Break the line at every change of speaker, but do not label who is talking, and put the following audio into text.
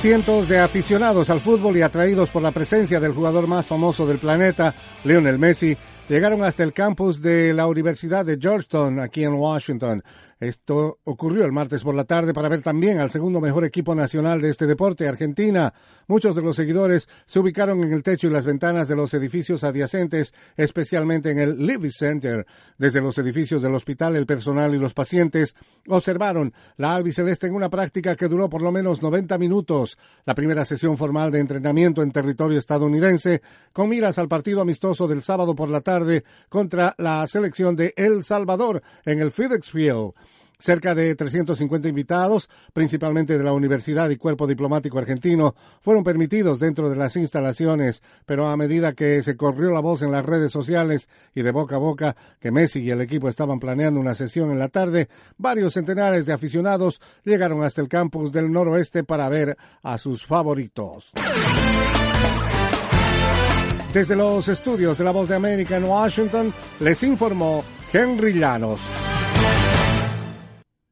Cientos de aficionados al fútbol y atraídos por la presencia del jugador más famoso del planeta, Lionel Messi, llegaron hasta el campus de la Universidad de Georgetown, aquí en Washington. Esto ocurrió el martes por la tarde para ver también al segundo mejor equipo nacional de este deporte, Argentina. Muchos de los seguidores se ubicaron en el techo y las ventanas de los edificios adyacentes, especialmente en el Livi Center. Desde los edificios del hospital, el personal y los pacientes observaron la albiceleste en una práctica que duró por lo menos 90 minutos. La primera sesión formal de entrenamiento en territorio estadounidense, con miras al partido amistoso del sábado por la tarde contra la selección de El Salvador en el FedEx Field. Cerca de 350 invitados, principalmente de la Universidad y Cuerpo Diplomático Argentino, fueron permitidos dentro de las instalaciones, pero a medida que se corrió la voz en las redes sociales y de boca a boca que Messi y el equipo estaban planeando una sesión en la tarde, varios centenares de aficionados llegaron hasta el campus del noroeste para ver a sus favoritos. Desde los estudios de La Voz de América en Washington, les informó Henry Llanos.